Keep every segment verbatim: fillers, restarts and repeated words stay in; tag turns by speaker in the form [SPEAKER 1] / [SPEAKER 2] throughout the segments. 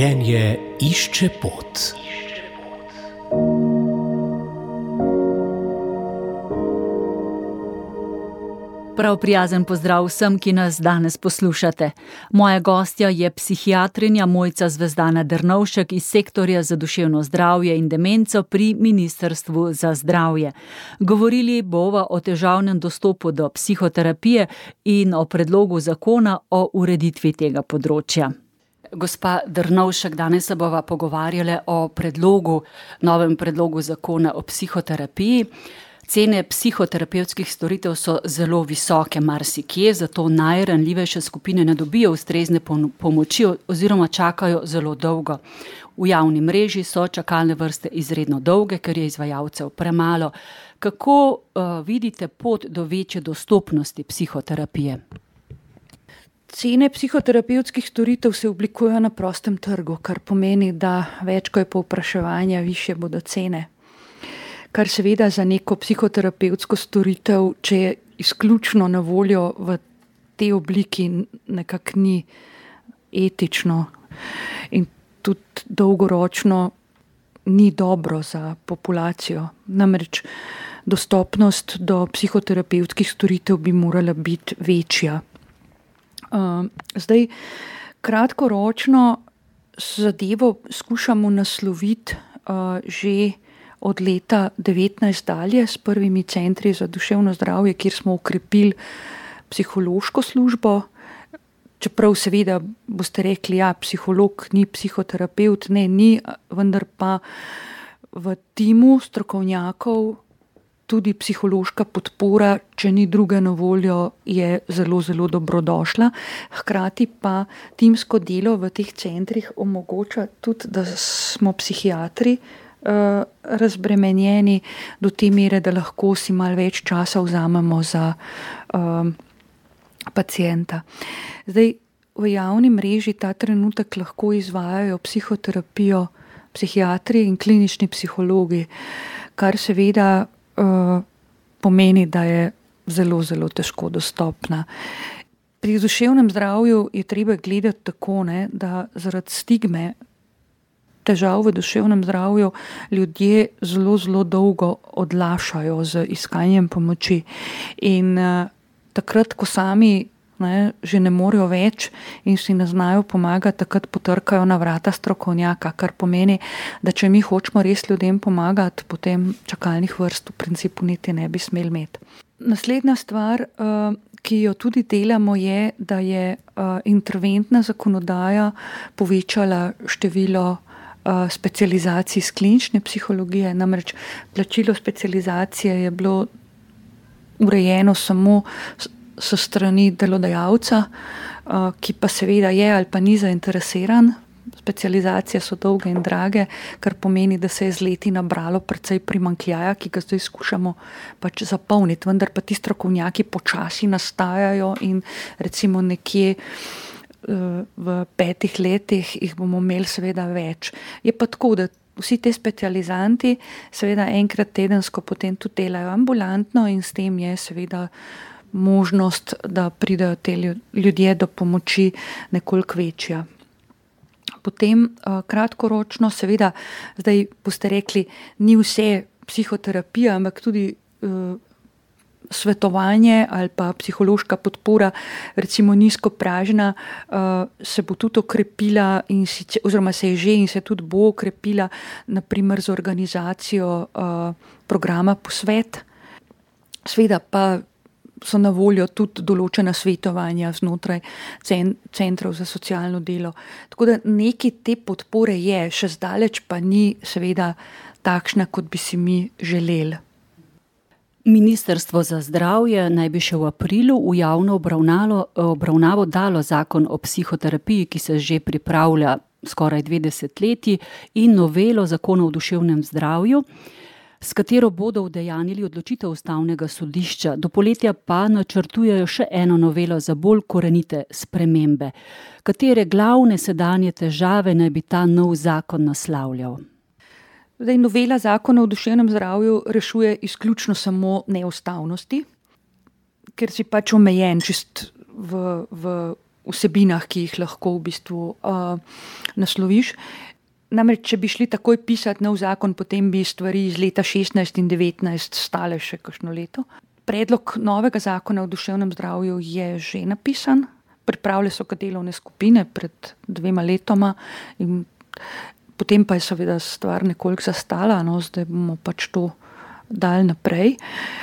[SPEAKER 1] Življenje išče pot.
[SPEAKER 2] Prav prijazen pozdrav vsem, ki nas danes poslušate. Moja gostja je psihiatrinja Mojca Zvezdana Drnovšek iz sektorja za duševno zdravje in demenco pri Ministrstvu za zdravje. Govorili bova o težavnem dostopu do psihoterapije in o predlogu zakona o ureditvi tega področja. Gospa Drnovšek, danes se bova pogovarjali o predlogu, novem predlogu zakona o psihoterapiji. Cene psihoterapevtskih storitev so zelo visoke marsikje, zato najranljivejše skupine ne dobijo ustrezne pomoči oziroma čakajo zelo dolgo. V javni mreži so čakalne vrste izredno dolge, ker je izvajalcev premalo. Kako uh, vidite pot do večje dostopnosti psihoterapije?
[SPEAKER 3] Cene psihoterapevtskih storitev se oblikujejo na prostem trgu, kar pomeni, da več ko je povpraševanja, višje bodo cene. Kar seveda za neko psihoterapevtsko storitev, če je izključno na voljo v tej obliki, nekako ni etično in tudi dolgoročno ni dobro za populacijo. Namreč dostopnost do psihoterapevtskih storitev bi morala biti večja. Uh, zdaj, kratkoročno zadevo skušamo nasloviti uh, že od leta devetnajst dalje s prvimi centri za duševno zdravje, kjer smo okrepili psihološko službo. Čeprav seveda boste rekli, ja, psiholog ni psihoterapevt, ne, ni, vendar pa v timu strokovnjakov tudi psihološka podpora, če ni druge na voljo, je zelo, zelo dobrodošla. Hkrati pa timsko delo v teh centrih omogoča tudi, da smo psihiatri Uh, razbremenjeni do te mere, da lahko si malo več časa vzamemo za um, pacienta. Zdaj, v javni mreži ta trenutek lahko izvajajo psihoterapijo psihiatri in klinični psihologi, kar seveda uh, pomeni, da je zelo, zelo težko dostopna. Pri duševnem zdravju je treba gledati tako, ne, da zaradi stigme težav v duševnem zdravju ljudje zelo, zelo dolgo odlašajo z iskanjem pomoči. In uh, takrat, ko sami ne, že ne morejo več in si ne znajo pomagati, takrat potrkajo na vrata strokovnjaka, kar pomeni, da če mi hočemo res ljudem pomagati, potem čakalnih vrst v principu niti ne bi smeli imeti. Naslednja stvar, uh, ki jo tudi delamo, je, da je uh, interventna zakonodaja povečala število specializacij iz klinične psihologije, namreč plačilo specializacije je bilo urejeno samo s strani delodajalca, ki pa seveda je ali pa ni zainteresiran. Specializacije so dolge in drage, kar pomeni, da se je z leti nabralo precej primanjkljaja, ki ga zdaj skušamo pač zapolniti, vendar pa ti strokovnjaki počasi nastajajo in recimo nekje v petih letih jih bomo imeli seveda več. Je pa tako, da vsi te specializanti seveda enkrat tedensko potem tudi delajo ambulantno in s tem je seveda možnost, da pridejo te ljudje do pomoči nekoliko večja. Potem kratkoročno seveda, zdaj boste rekli, ni vse psihoterapija, ampak tudi svetovanje ali pa psihološka podpora, recimo nizkopražna, se bo tudi okrepila in si, oziroma se je že in se tudi bo okrepila, naprimer z organizacijo programa Posvet. Seveda pa so na voljo tudi določena svetovanja znotraj centrov za socialno delo. Tako da nekaj te podpore je, še zdaleč pa ni seveda takšna, kot bi si mi želeli.
[SPEAKER 2] Ministrstvo za zdravje naj bi še v aprilu v javno obravnavo dalo zakon o psihoterapiji, ki se že pripravlja skoraj dve desetletji, in novelo zakona o duševnem zdravju, s katero bodo udejanjili odločitev ustavnega sodišča. Do poletja pa načrtujejo še eno novelo za bolj korenite spremembe. Katere glavne sedanje težave naj bi ta nov zakon naslavljal?
[SPEAKER 3] Zdaj, novela zakona o duševnem zdravju rešuje izključno samo neustavnosti, ker si pač omejen čist v, v vsebinah, ki jih lahko v bistvu uh, nasloviš. Namreč, če bi šli takoj pisati nov zakon, potem bi stvari iz leta šestnajst in devetnajst stale še kakšno leto. Predlog novega zakona o duševnem zdravju je že napisan, pripravile so ga delovne skupine pred dvema letoma in potem pa je seveda stvar nekoliko zastala, no, zdaj bomo pač to dali naprej.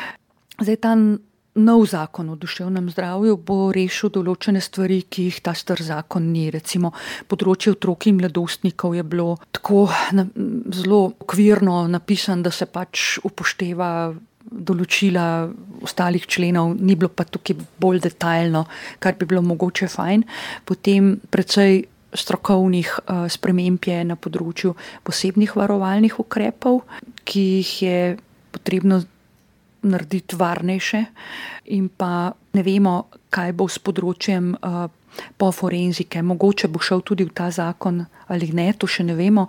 [SPEAKER 3] Zdaj ta nov zakon o duševnem zdravju bo rešil določene stvari, ki jih ta star zakon ni. Recimo področje otrok in mladostnikov je bilo tako na, zelo okvirno napisan, da se pač upošteva določila ostalih členov, ni bilo pa tukaj bolj detaljno, kar bi bilo mogoče fajn. Potem precej strokovnih uh, sprememb je na področju posebnih varovalnih ukrepov, ki jih je potrebno narediti varnejše in pa ne vemo, kaj bo s področjem uh, po forenzike. Mogoče bo šel tudi v ta zakon ali ne, to še ne vemo.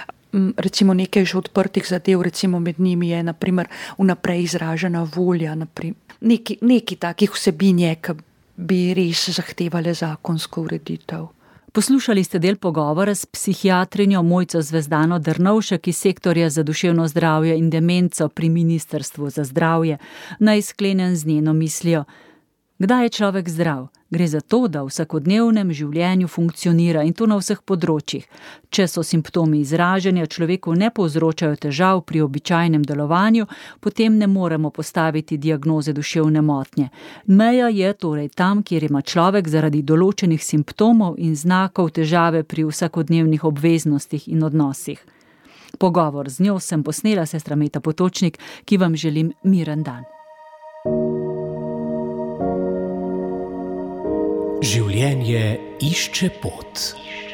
[SPEAKER 3] Recimo nekaj že odprtih zadev, recimo med njimi je na primer vnaprej izražena volja, neki, neki takih vsebin je, ki bi res zahtevale zakonsko ureditev.
[SPEAKER 2] Poslušali ste del pogovora s psihiatrinjo Mojco Zvezdano Drnovšek iz sektorja za duševno zdravje in demenco pri Ministrstvu za zdravje. Naj sklenem z njeno mislijo. Kdaj je človek zdrav? Gre za to, da v vsakodnevnem življenju funkcionira in to na vseh področjih. Če so simptomi izražanja človeku ne povzročajo težav pri običajnem delovanju, potem ne moremo postaviti diagnoze duševne motnje. Meja je torej tam, kjer ima človek zaradi določenih simptomov in znakov težave pri vsakodnevnih obveznostih in odnosih. Pogovor z njo sem posnela sestra Meta Potočnik, ki vam želim miren dan.
[SPEAKER 1] Življenje išče pot.